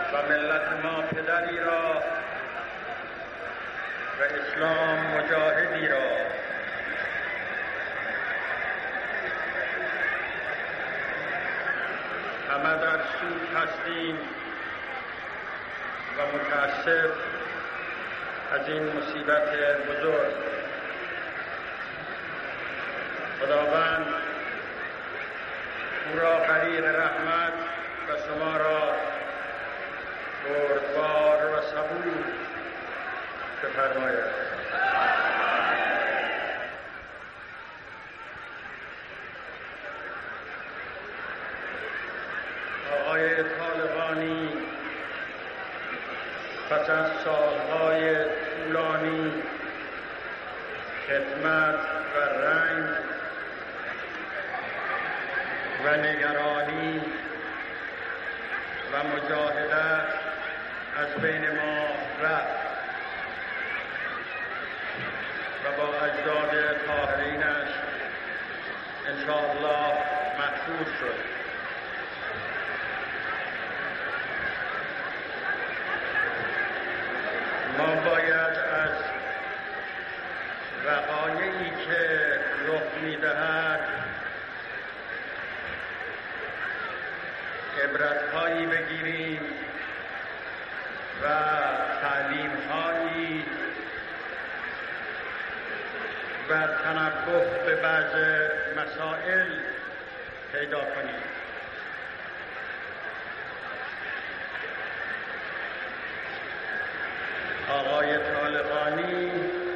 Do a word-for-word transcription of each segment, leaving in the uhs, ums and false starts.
و ملت ما پدری را و اسلام مجاهدی را. همه در سوگ هستیم و متاسف از این مصیبت بزرگ. خداوند او را غریق رحمت و شما را بردبار و صبور بفرماید. آقای طالقانی پس از سالهای طولانی خدمت و رنج و نگرانی و مجاهدت از بین ما رفت و با اجداد طاهرینش انشاءالله محفوظ شد. ما باید از وقایعی که رخ می‌دهد عبرت‌هایی بگیریم و تعلیم‌هایی و تنبه به بعض مسائل پیدا کنیم. آقای طالقانی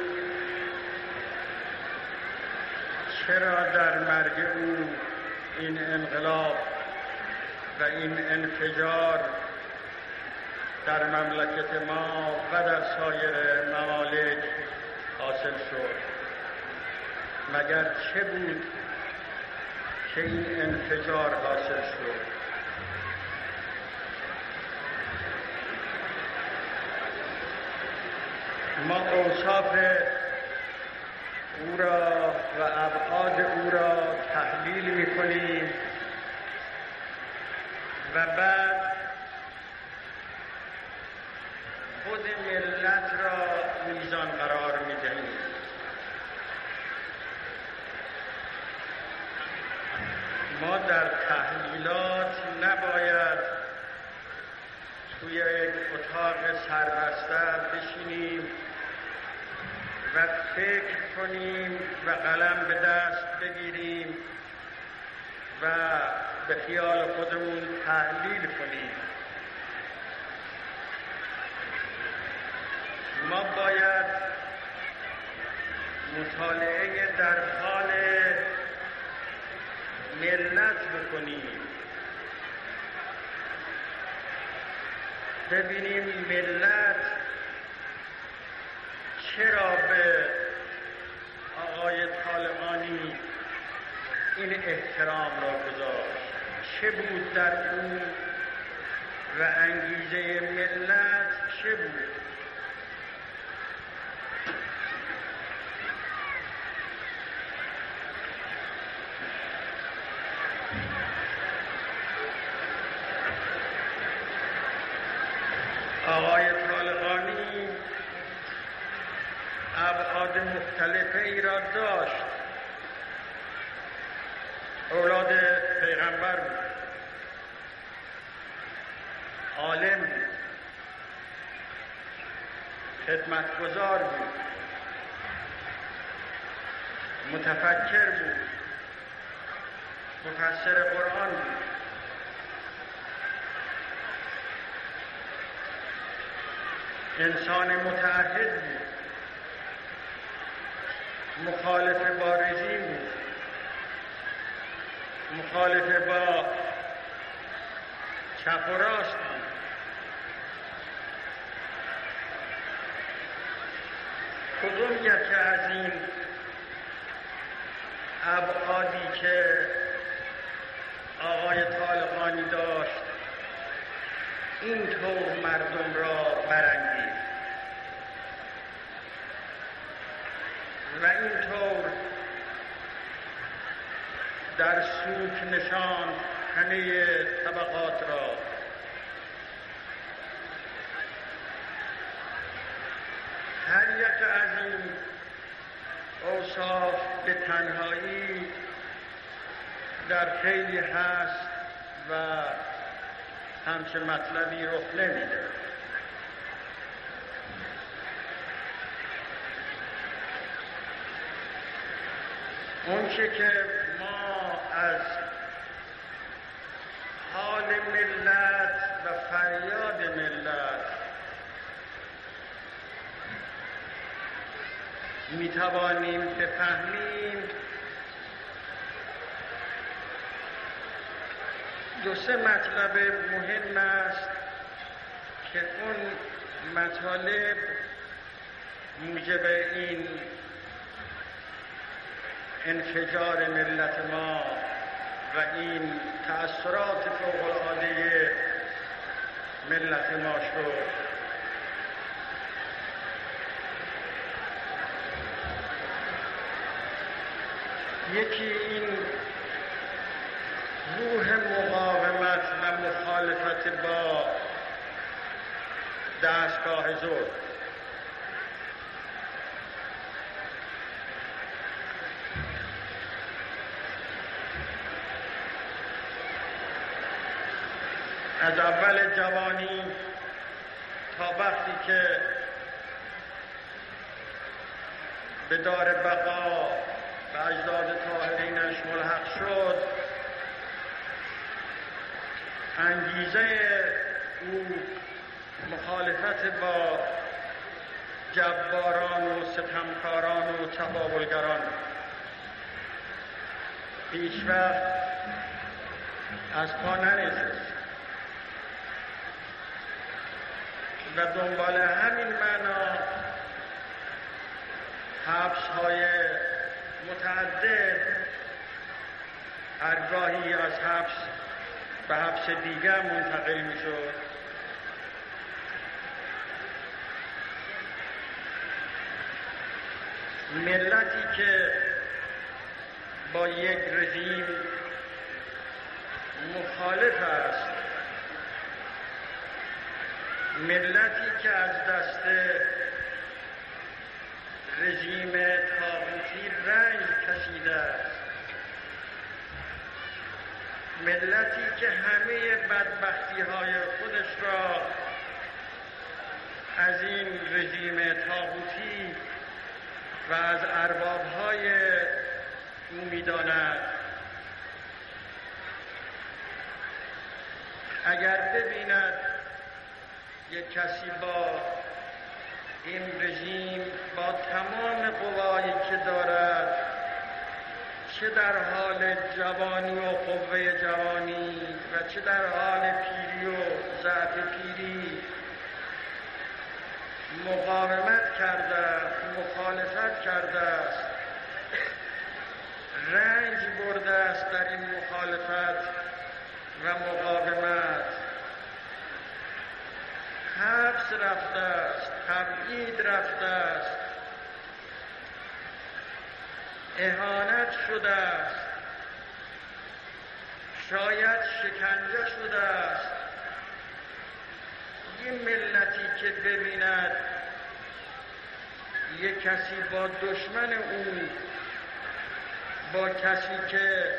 چرا در مرگ او این انقلاب و این انفجار در مملکت ما و در سایر ممالک حاصل شد؟ مگر چه بود که این انفجار حاصل شد؟ ما اوصاف او را و ابعاد او را تحلیل می‌کنیم و بعد خود ملت را میزان قرار می‌دهیم. ما در تحلیلات نباید توی یک اتاق سربسته بشینیم و فکر کنیم و قلم به دست بگیریم و به خیال خودمون تحلیل کنیم. ما باید مطالعه در حال ملت بکنیم، ببینیم ملت چرا به آقای طالقانی این احترام را گذاشت، چه بود در اون و انگیزه ملت چه بود. آقای طالقانی ابعاد مختلفه ای را داشت. اولاد پیغمبر بود، عالم بود، خدمتگزار بود، متفکر بود، مفسر قرآن بود. انسان متعهد بود، مخالف با رژیم بود، مخالف با چپ و راست بود. کدوم یکی از این ابعادی که آقای طالقانی داشت اینطور مردم را برانگیخت و اینطور در سوک نشان همه طبقات را انصاف به تنهایی در خیلی هست و همچه مطلبی رخ نمیده. اونچه که ما از حال ملت و فریاد ملت میتوانیم بفهمیم دو سه مطلب مهم است که اون مطالب موجب این انفجار ملت ما و این تأثیرات فوق‌العاده ملت ما شد. یکی این روح مقاومت و مخالفت با دستگاه ظلم. از اول جوانی تا وقتی که به دار بقا و اجداد طاهرینش ملحق شد، انگیزه او مخالفت با جباران و ستمکاران و تقابلگران هیچ وقت از پا ننشست و دنبال همین معنا حبس‌های متعدد، هرگاهی از حبس به حبس دیگر منتقل می شد. ملتی که با یک رژیم مخالف است، ملتی که از دست رژیم طاغوتی رنج کشیده است، ملتی که همه بدبختی های خودش را از این رژیم طاغوتی و از ارباب های او می‌داند، اگر ببیند یک کسی با این رژیم با تمام قوایی که دارد، چه در حال جوانی و قوه جوانی و چه در حال پیری و ضعف پیری مقاومت کرده، مخالفت کرده است، رنج برده است در این مخالفت و مقاومت، حبس رفته است، تبعید رفته است، اهانت شده است، شاید شکنجه شده است. یه ملتی که ببیند یک کسی با دشمن او، با کسی که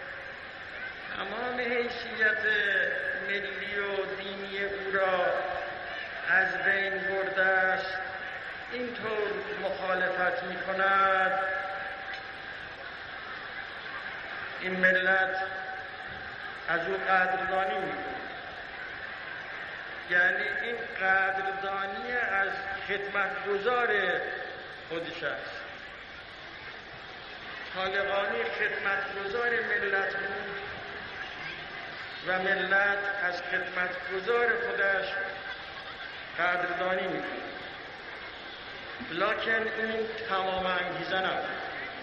تمام حیثیت ملی و دینی او را از بین برده است، اینطور مخالفت می کند، این ملت از او قدردانی می کند. یعنی این قدردانی از خدمتگزار خودش است. طالقانی خدمتگزار ملت بود و ملت از خدمتگزار خودش قدردانی می کند. لکن این تمام انگیزه نبود.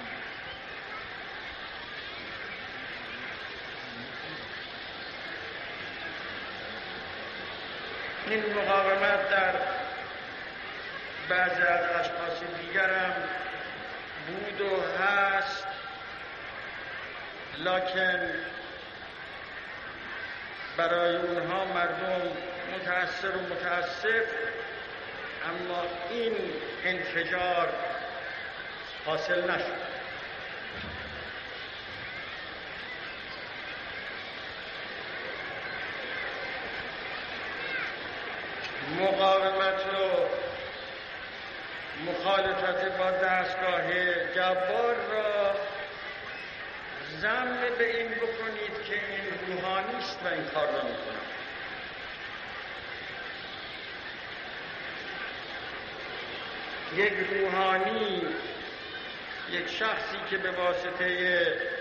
این مقاومت در بعضی از اشخاص دیگر هم بود و هست، لکن برای اونها مردم متأثر و متأسف، اما این انفجار حاصل نشد. مقاومت و مخالفت با دستگاه جبار را ضم به این بکنید که این روحانی است و این کار را میکنم. یک روحانی، یک شخصی که به واسطه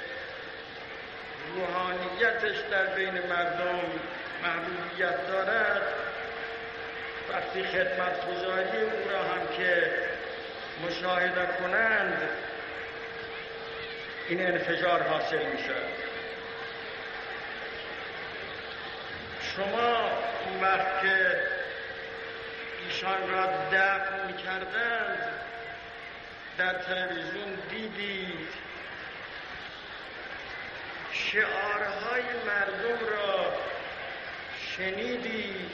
روحانیتش در بین مردم محبوبیت دارد، وقتی خدمت گزاری او را هم که مشاهده کنند این انفجار حاصل می شود. شما اون وقت که ایشان را دفن می کردند در تلویزیون دیدید شعارهای مردم را شنیدید.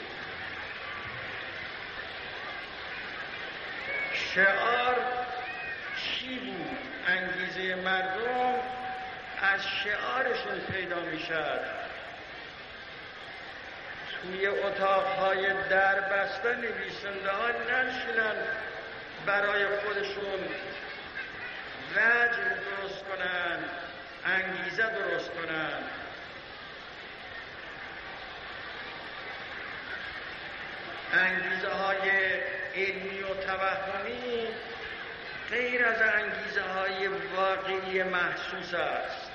شعار چی بود؟ انگیزه مردم از شعارشون پیدا می شد. توی اتاقهای در بسته نویسنده ها ننشینن برای خودشون وجه درست کنن، انگیزه درست کنن. انگیزه های علمی و توهمی غیر از انگیزه های واقعی محسوس است.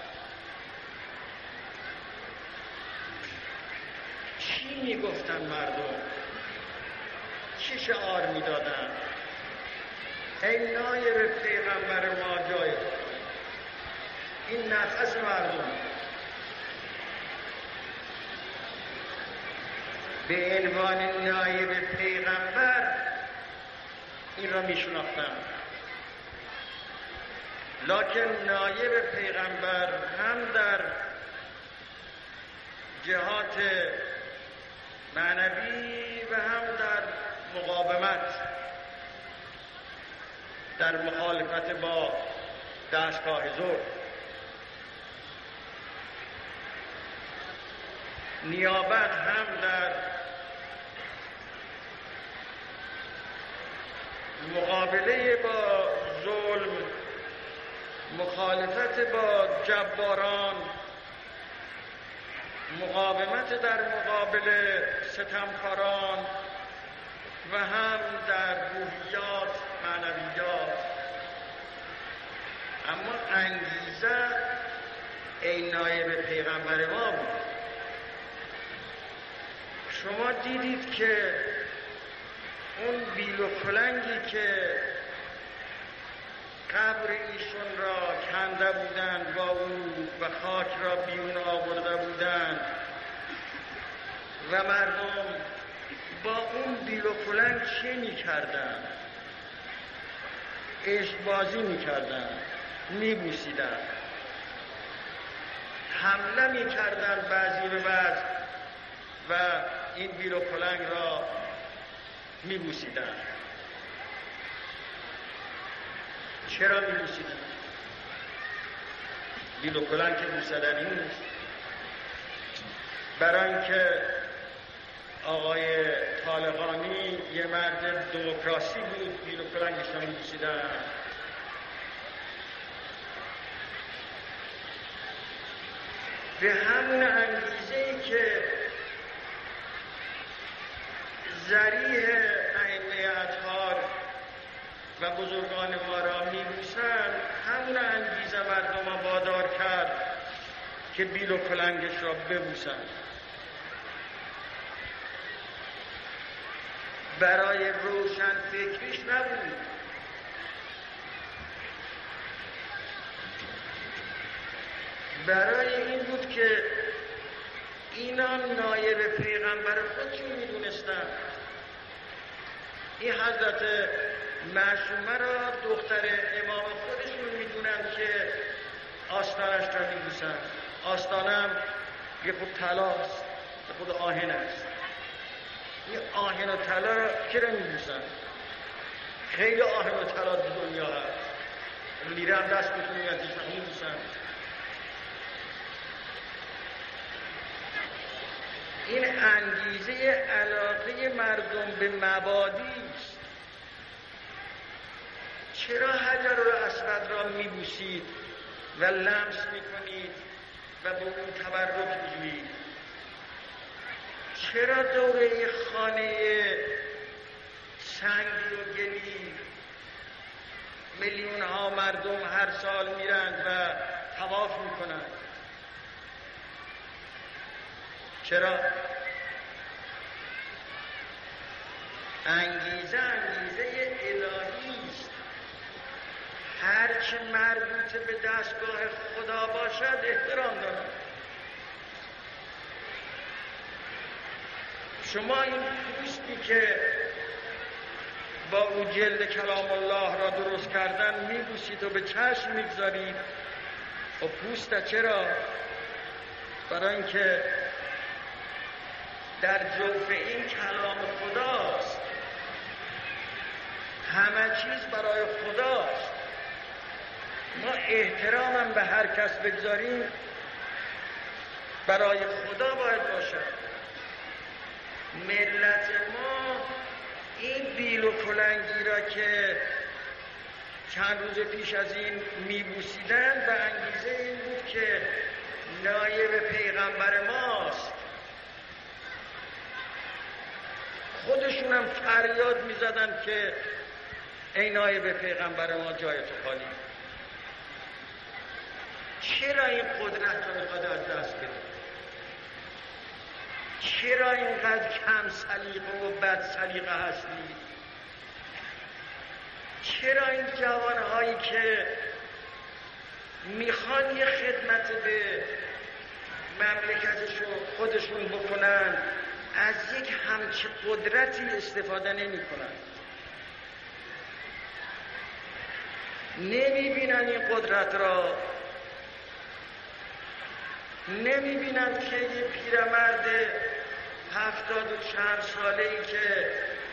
چی می گفتن مردم؟ چه شعار می دادن؟ ای نایب پیغمبر ما جای این نفس مردم به عنوان نایب پیغمبر این را می شناختن. لکن نایب پیغمبر هم در جهات معنوی و هم در مقاومت، در مخالفت با دستگاه زور، نیابت هم در مقابله با ظلم، مخالفت با جباران، مقاومت در مقابل ستمکاران و هم در روحیات، معنویات. اما انگیزه ای نایب پیغمبر ما بود. شما دیدید که اون بیل و کلنگی که قبر ایشون را کنده بودند با او و خاک را بیرون آورده بودند و مردم با اون بیل و کلنگ چه می کردن؟ عشق بازی می کردن، می بوسیدن، حمله می کردن بعضی به بعض و این بیل و کلنگ را می بوسیدن. چرا می بوسیدن؟ بیل و کلنگ که بوسیدنی نیست. برای اینکه آقای طالقانی یه مرد دموکراسی بود، بیل و کلنگش را می بوسیدن. به همون انگیزه‌ای که ذریح ائمه اطهار و بزرگان ما را می‌بوسند، همون انگیزه مردم را وادار کرد که بیل و کلنگش را ببوسند. برای روشن فکریش نبود، برای این بود که اینا نایب پیغمبر خودشون میدونستن. این حضرت معصومه را دختر امام خودشون میدونن که آستانش را میبوسن. آستانم یه خود طلاست، یه خود آهن است. این آهن و طلا را چرا میبوسن؟ خیلی آهن و طلا در دنیا هست، لیره دست بکنی ازش می‌بوسن. این انگیزه علاقه مردم به مبادی است. چرا حجر الاسود را میبوسید و لمس میکنید و به اون تبرک میجویید؟ چرا دوره خانه سنگ و گلی میلیون ها مردم هر سال میرند و طواف میکنند؟ چرا؟ انگیزه انگیزه الهی است. هرچه مربوط به دستگاه خدا باشد احترام دارد. شما این پوستی که با او جلد کلام الله را درست کردن میبوسید و به چشم میگذارید. و پوست چرا؟ برای اینکه در جوف این کلام خداست. همه چیز برای خداست. ما احترامم به هر کس بگذاریم برای خدا باید باشد. ملت ما این بیل و کلنگی را که چند روز پیش از این میبوسیدن به انگیزه این بود که نایب پیغمبر ماست. خودشونم فریاد میزدن که ای نایب پیغمبر ما جای تو خالی. چرا این قدرت رو میخواد از دست بده؟ چرا اینقدر کم سلیقه و بد سلیقه هستید؟ چرا این جوانهایی که میخوان یه خدمت به مملکتشون خودشون بکنن از یک همچه قدرتی استفاده نمی کنن؟ نمی بینن این قدرت را؟ نمی بینن که یه پیرمرد هفتاد و چند ساله ای که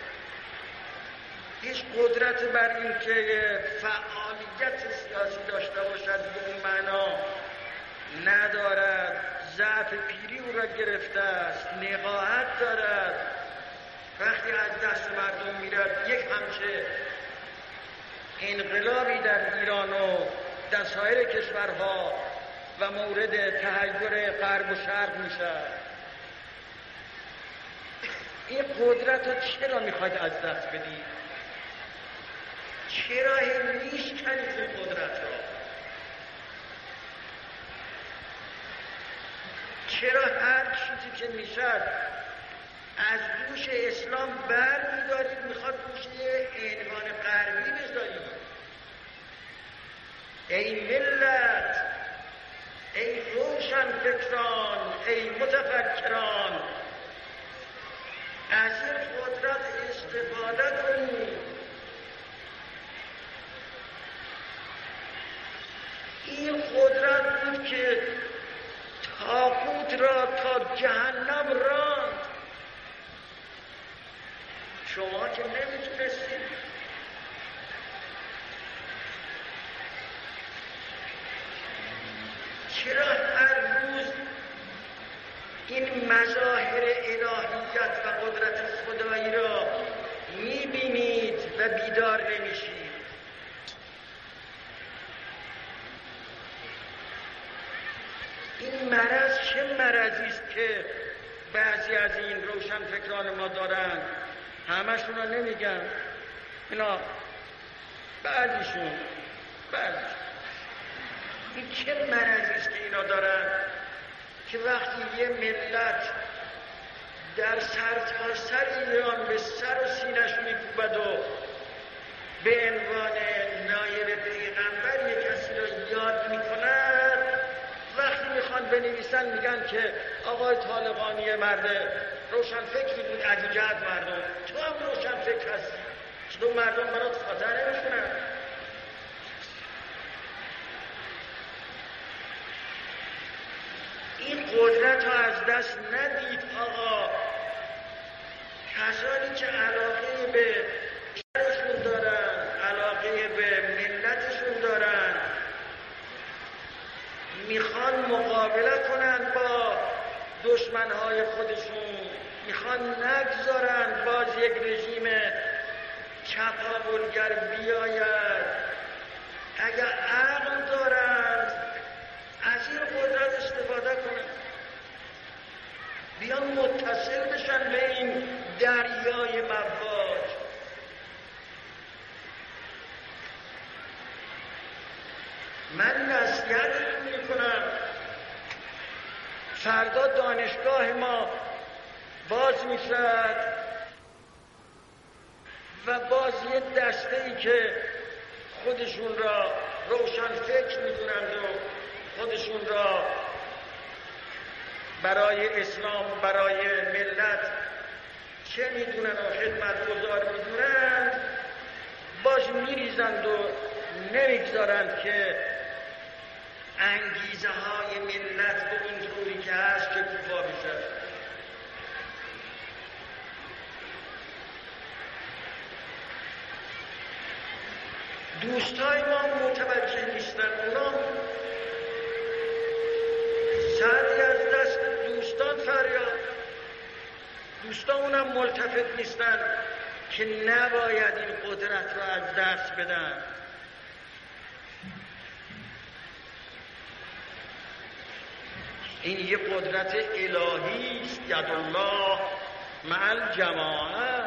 هیچ قدرت بر این که فعالیت سیاسی داشته باشد به اون معنا ندارد، ضعف پیری او را گرفته است، نقاهت دارد، وقتی از دست مردم میرد یک همچه انقلابی در ایران و در سایر کشورها و مورد تحیر غرب و شرق میشه. این قدرت رو چرا میخواید از دست بدید؟ چرا هم میشکنید این قدرت را؟ چرا هر چیزی که میشد از دوش اسلام بر میدارید میخواد دوش عنوان غربی بذارید؟ ای ملت، ای روشن فکران، ای متفکران، از این قدرت استفاده کنید. این قدرت بود که طاغوت را تا جهنم راند. شما که نمیتونستید. چرا هر روز این مظاهر الهیت و قدرت خدایی را میبینید و بیدار نمیشید؟ این مرض چه مرضی است که بعضی از این روشن فکران ما دارن؟ همشون رو نمیگم، اینا بعضیشون بعضیشون این چه مرضی است که اینا دارن که وقتی یه ملت در سرتاسر ایران به سر و سینش میکوبد و به عنوان نایب پیغمبر یک کسی را یاد میکند، وقتی میخوان بنویسن میگن که آقای طالقانی مرد روشن فکری بود، از این جهت مردم تو هم روشن فکر هستی، چطور مردم برات خاطر نمیکنن؟ این قدرت ها از دست ندید آقا. کسانی که علاقه به شهرشون دارن، علاقه به ملتشون دارن، دشمنهای خودشون میخوان نگذارن باز یک رژیم چپاولگر بیاید. اگر عقل دارند از این قدرت استفاده کنند، بیان متصل بشن به این دریای مواج. من نصیحت میکنم فردا دانشگاه ما باز میشد و باز یه دسته ای که خودشون را روشن فکر میدونند و خودشون را برای اسلام و برای ملت چه میدونن و خدمت گذار میدونند، باز میریزند و نمیگذارند که انگیزه های ملت به اون طوری که هست که کوفا بشه. دوستای ما متوجه نیستن، اونا سعی از دست دوستان فریاد، دوستان اونم ملتفت نیستن که نباید این قدرت رو از دست بدن. این یه قدرت الهی است، ید الله مع الجماعه.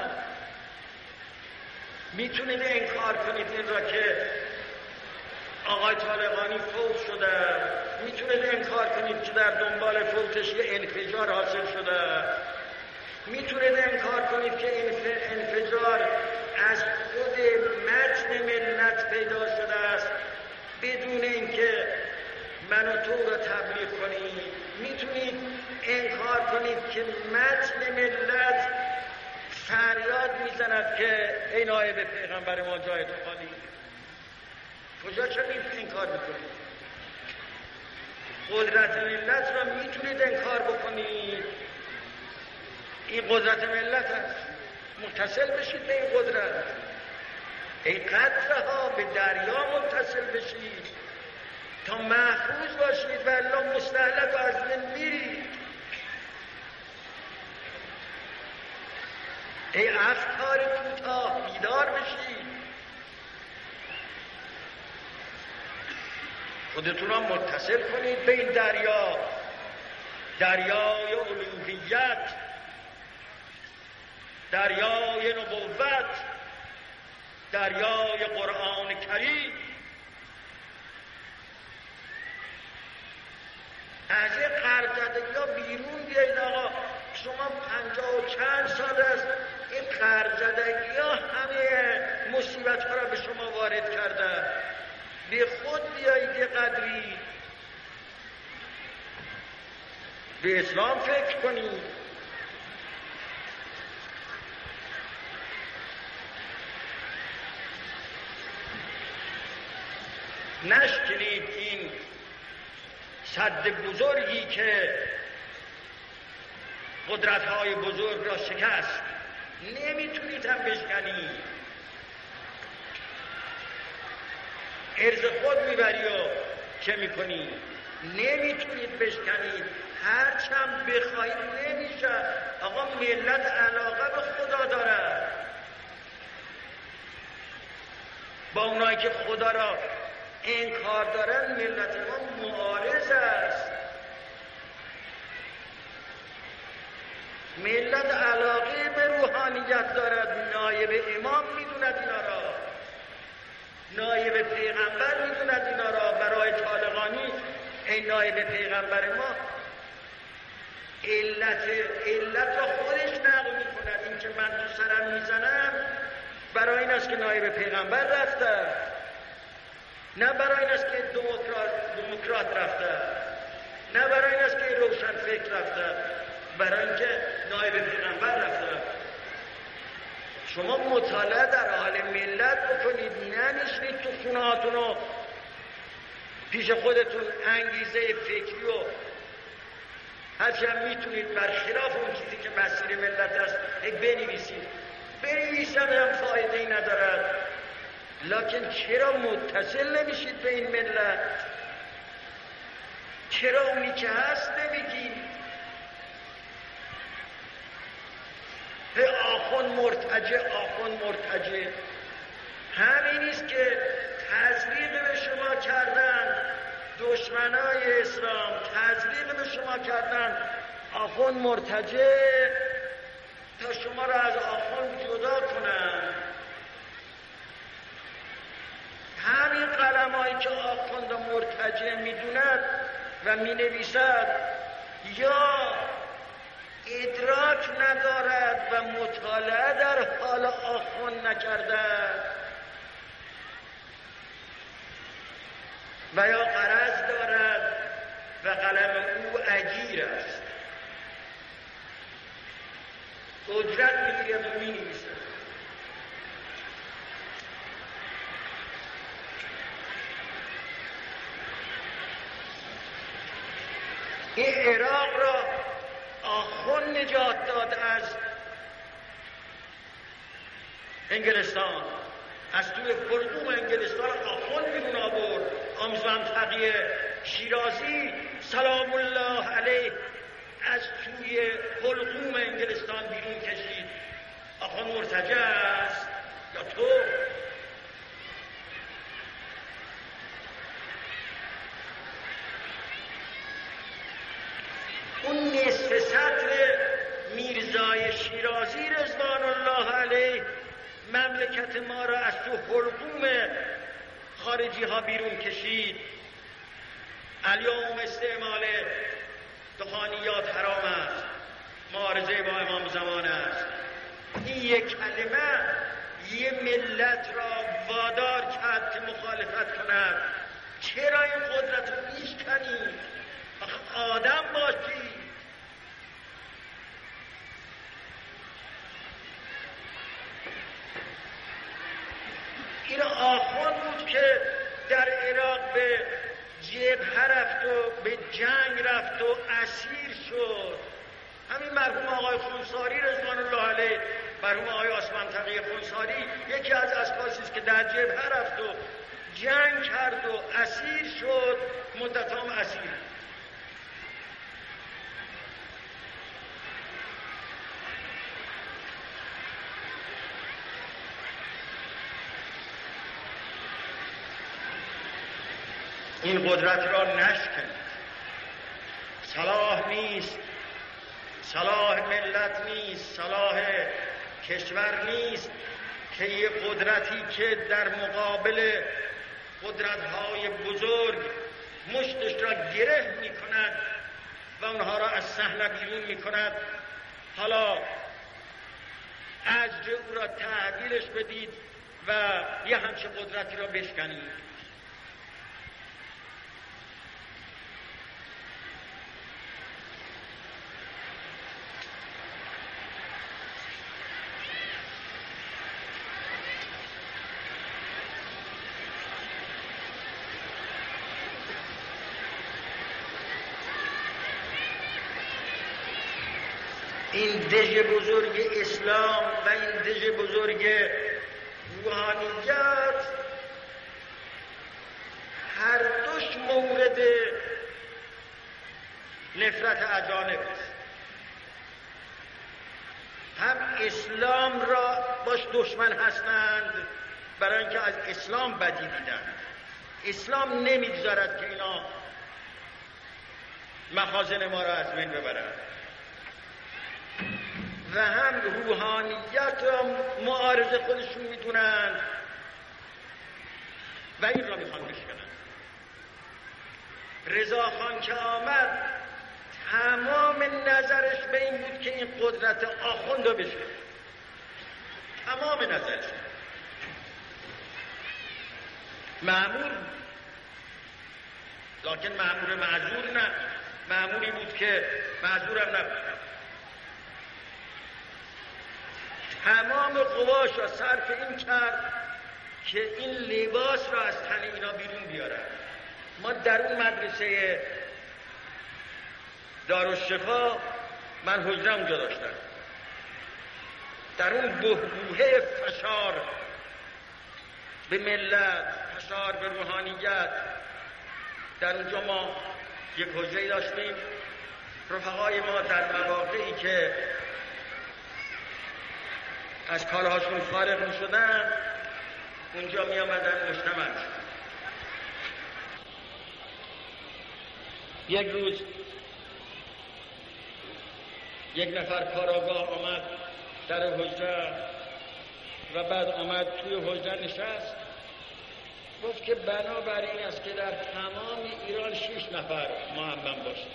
میتونید انکار کنید این را که آقای طالقانی فوت شده، میتونید انکار کنید که در دنبال فوتش یه انفجار حاصل شده، میتونید انکار کنید که این انفجار از خود متن ملت پیدا شده است بدون اینکه من و تو را تبلیغ کنید. میتونید انکار کنید که متن ملت فریاد میزند که ای نایب پیغمبر ما جای تو خالی. کجا چه انکار میکنید؟ قدرت ملت را میتونید انکار بکنید. این قدرت ملت هست، متصل بشید به این قدرت. ای قطره ها به دریا متصل بشید تا محفوظ باشید و الا مستهلک و از بین میرید. ای افکار کوتاه بیدار بشید، خودتون را متصل کنید به این دریا، دریای الوهیت، دریای نبوت، دریای قرآن کریم. از این قرضدگی ها بیرون بیایید. آقا شما پنجاه و چند سال است این قرضدگی ها همه مصیبت ها را به شما وارد کرده. به خود بیایید، یه قدری به اسلام فکر کنید. نشکنید این سد بزرگی که قدرت‌های بزرگ را شکست، نمیتونید هم بشکنید. ارز خود میبری و چه میکنی؟ نمیتونید بشکنید. هرچند بخواهید نمیشه. آقا ملت علاقه به خدا داره، با اونایی که خدا را انکار دارن ملت ما معارض است. ملت علاقه به روحانیت دارد، نایب امام میدوند اینا را، نایب پیغمبر میدوند اینا را. برای طالقانی ای نایب پیغمبر ما، علت علت را خودش نقل میکند. این که من تو سرم میزنم برای این است که نایب پیغمبر رفته، نه برای این است که دموکرات دموکرات رفته، نه برای این است که روشن فکر رفته، برای اینکه نایب پیغمبر رفته. شما مطالعه در حال ملت بکنید، ننشینید تو خونه هاتونو پیش خودتون انگیزه فکری و هرچند میتونید برخلاف اون چیزی که مسیر ملت است بنویسید. بنویسن هم فایده ای ندارد، لکن چرا متصل نمیشید به این ملت؟ چرا اونی که هست نمیگید؟ آخوند مرتجع، آخوند مرتجع. همین است که تزریق به شما کردن دشمنای اسلام، تزریق به شما کردن آخوند مرتجع تا شما را از آخوند جدا کنن. همین قلمایی که آخوند مرتجع میدوند و مینویسد یا ادراک ندارد و مطالعه در حال آخوند نکرده و یا غرض دارد و قلم او اجیر است، اجرت میگیرد و مینویسد. این عراق را آخوند نجات داد از انگلستان، از توی حلقوم انگلستان آخوند بیرون آورد. آموزان تقی شیرازی سلام الله علیه از توی حلقوم انگلستان بیرون کشید. آخوند مرتجع است یا تو؟ اون نصف سطر میرزای شیرازی رضوان الله علیه مملکت ما را از تو حلقوم خارجی ها بیرون کشید. الیوم استعمال دخانیات حرام است، معارضه با امام زمان است. این یک کلمه یه ملت را وادار کرد که مخالفت کند. چرا این قدرت رو میشکنی؟ آدم باشی. این آخوند بود که در عراق به جبهه رفت و به جنگ رفت و اسیر شد. همین مرحوم آقای خونساری رضوان الله علیه، مرحوم آقای آسمان تقی خونساری یکی از اشخاصی است که در جبهه رفت و جنگ کرد و اسیر شد، مدتام اسیر. این قدرت را نشکنید. صلاح نیست، صلاح ملت نیست، صلاح کشور نیست که یه قدرتی که در مقابل قدرت‌های بزرگ مشتش را گره می‌کند و اونها را از صحنه بیرون می‌کند، حالا اجر او را تحویلش بدید و یه همچه قدرتی را بشکنید. این دژ بزرگ اسلام و این دژ بزرگ روحانیت هر دوش مورد نفرت اجانب است. هم اسلام را باش دشمن هستند برای اینکه از اسلام بدی دیدند. اسلام نمیگذارد که اینا مخازن ما را از بین ببرند. و هم روحانیت را معارض خودشون میدونن و این را میخوان بشکنن. رضا خان که آمد تمام نظرش به این بود که این قدرت آخوند رو بشکنه، تمام نظرش. مأمور لکن مأمور معذور نه، مأموری بود که معذورم نبود. تمام قواش را صرف این کرد که این لباس را از تن اینا بیرون بیارن. ما در اون مدرسه دارالشفا، من حجره اونجا داشتم، در اون بحبوحه فشار به ملت، فشار به روحانیت، در اونجا ما یک حجره داشتیم. رفقای ما در مواقعی که از کارهاشون فارغ می شدن، اونجا می آمدن مجتمع می شدن. یک روز یک نفر کاراگاه آمد در حجره و بعد آمد توی حجره نشست، گفت که بنابراین است که در تمام ایران شش نفر معمم باشه.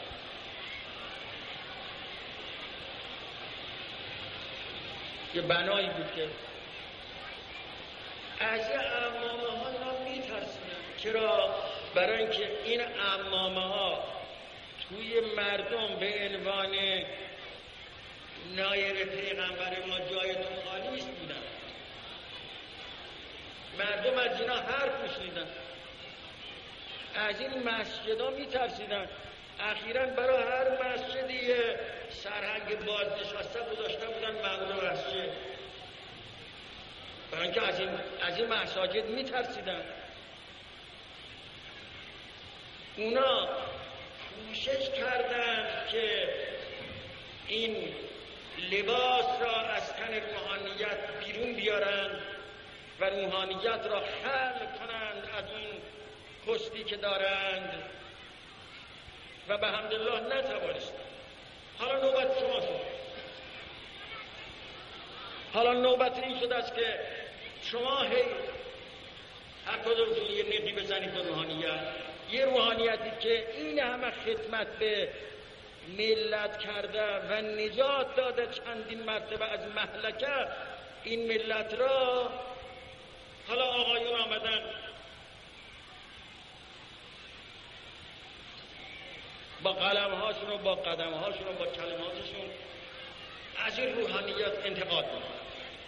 یه بنایی بود که از یه عمامه ها اینا میترسیدن. چرا؟ برای اینکه این عمامه ها توی مردم به عنوان نایب پیغمبر ما جایتون خالی نیست بودن. مردم از اینا حرف میشنیدن، از این مسجد ها میترسیدن. اخیراً برای هر مسجدی سرهنگ بازنشسته گذاشته بودن مأمور مسجد، برای اینکه از این از این مساجد میترسیدن. اونا کوشش کردن که این لباس را از تن روحانیت بیرون بیارن و روحانیت را خلق کنند از اون کستی که دارند و به حمدالله نتوانستند. حالا نوبت شما شد. حالا نوبت این شده است که شما هی هر کدومتون یه نقی بزنید به روحانیت، یه روحانیتی که این همه خدمت به ملت کرده و نجات داده چندین مرتبه از مهلکه این ملت را. حالا آقایون آمدن با قلم هاشون و با قدم هاشون و با کلماتشون از این روحانیت انتقاد میکنن.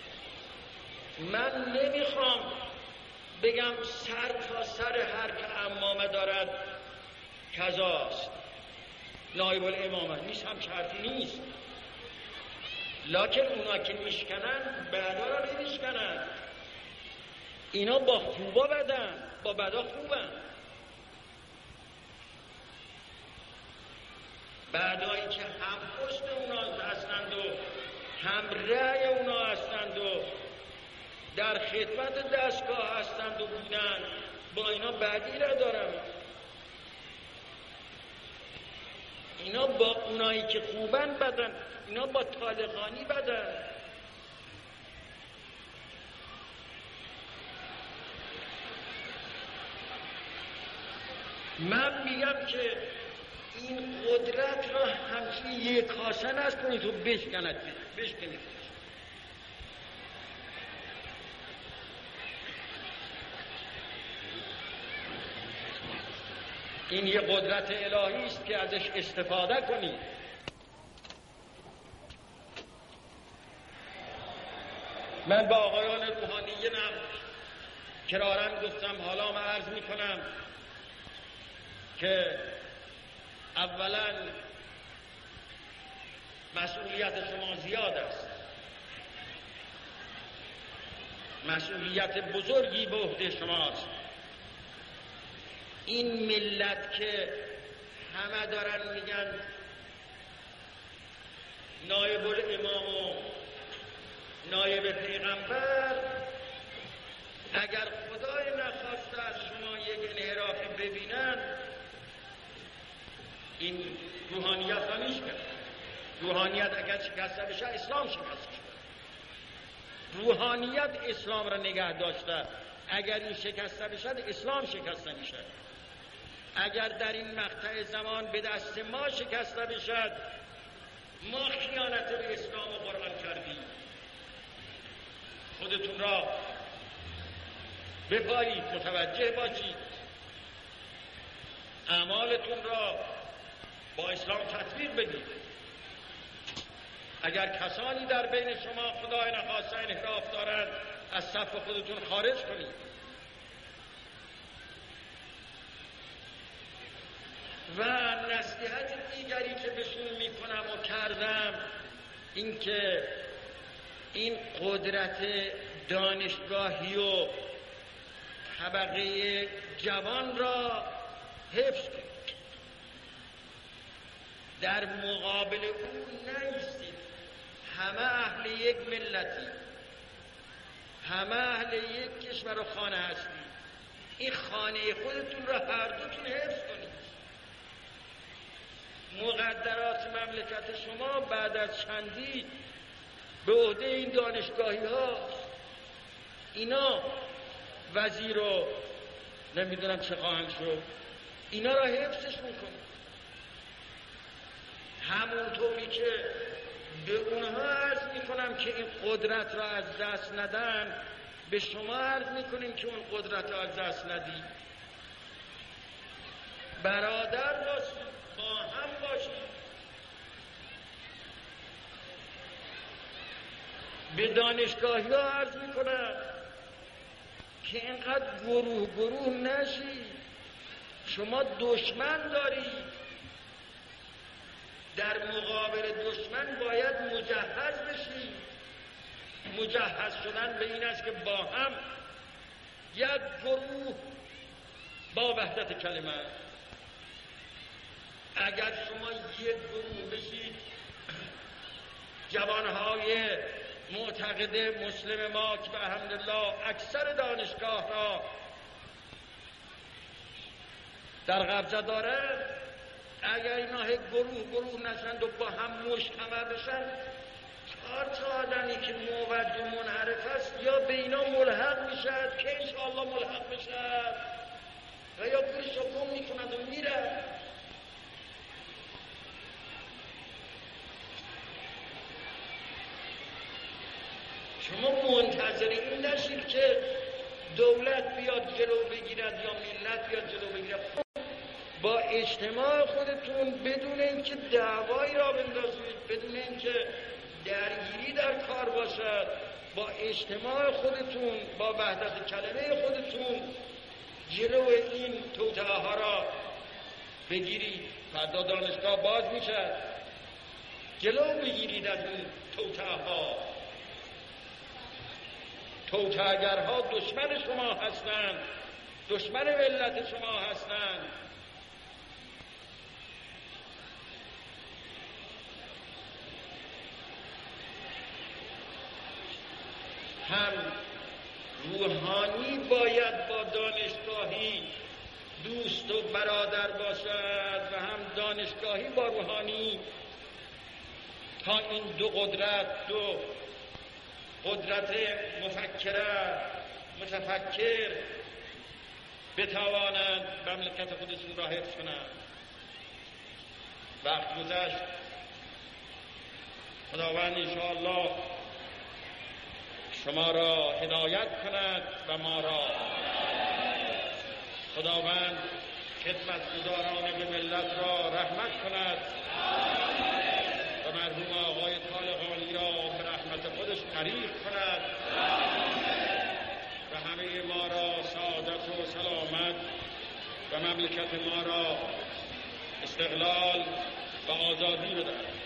من نمیخوام بگم سر تا سر هر که عمامه دارد کذاست، نایب الامامه نیست، هم شرطی نیست، لکن اونا که میشکنن بعدا را نمیشکنن. اینا با خوبا بدن، با بدا خوبن. بعدایی که هم پشت اونا هستند و هم رأی اونا هستند و در خدمت دستگاه هستند و بودن، با اینا بدی را دارم. اینا با اونایی که خوبن بدن، اینا با طالقانی بدن. من میگم که این قدرت را همچین یک کاسه نکنید و بشکند بشکنید. این یه قدرت الهی است که ازش استفاده کنید. من با آقایان روحانیینم کرارن گفتم، حالا من عرض میکنم که اولا مسئولیت شما زیاد است، مسئولیت بزرگی به عهده شماست. این ملت که همه دارن میگن نایب الامام و نایب پیغمبر، اگر خدای نخواسته از شما یک انحرافی ببینن، این روحانیت را میشکن. روحانیت اگر شکسته بشه اسلام شکسته شده. روحانیت اسلام را نگه داشته، اگر این شکسته بشه اسلام شکسته میشه. اگر در این مقطع زمان به دست ما شکسته بشد، ما خیانت به اسلام و قرآن کردیم. خودتون را بپایید، متوجه باشید، اعمالتون را با اسلام تطبیق بدید. اگر کسانی در بین شما خدای نخواسته انحراف دارند، از صف خودتون خارج کنید. و نصیحت دیگری که بهشون میکنم و کردم این که این قدرت دانشگاهی و طبقه جوان را حفظ کنید. در مقابل او نیستید. همه اهل یک ملتی، همه اهل یک کشور و خانه هستید. این خانه خودتون را هر دوتون حفظ کنید. مقدرات مملکت شما بعد از چندی به عهده این دانشگاهی ها، اینا وزیر رو نمیدونم چه خواهند شد، اینا را حفظش میکنید. همونطوری که به اونها عرض میکنم که این قدرت را از دست ندن، به شما عرض میکنیم که اون قدرت را از دست ندید. برادر باشید، با هم باشید. به دانشگاهی ها عرض میکنم که اینقدر گروه گروه نشید. شما دشمن دارید، در مقابل دشمن باید مجهز بشید. مجهز شدن به این است که با هم یک گروه با وحدت کلمه. اگر شما یک گروه بشید، جوانهای معتقد مسلم ما که به الحمدلله اکثر دانشگاه را در قبضه داره، اگر اینا گروه گروه نشند و با هم مجتمع بشن، چهار تا آدمی که موجه و منحرف است یا به اینا ملحق میشد که انشاءالله ملحق بشد و یا پولش رو گم میکند و میره. شما منتظر این نشید که دولت بیاد جلو بگیرد یا ملت بیاد جلو بگیرد. با اجتماع خودتون بدون اینکه دعوایی را بندازید، بدون اینکه درگیری در کار باشد، با اجتماع خودتون، با وحدت کلمه خودتون جلو این توطئه ها را بگیرید. فردا دانشگاه باز میشه، جلو بگیرید از این توطئه ها. توطئه‌گرها دشمن شما هستند، دشمن ملت شما هستند. هم روحانی باید با دانشگاهی دوست و برادر باشد و هم دانشگاهی با روحانی، تا این دو قدرت، دو قدرت مفکره متفکر بتوانند مملکت خودشون را حفظ کنند. وقت گذشت. خداوند انشاءالله شما را هدایت کند و ما را. خداوند خدمتگزاران به ملت را رحمت کند و مرحوم آقای طالقانی را به رحمت خودش غریق کند و همه ما را سعادت و سلامت و مملکت ما را استقلال و آزادی بدهد.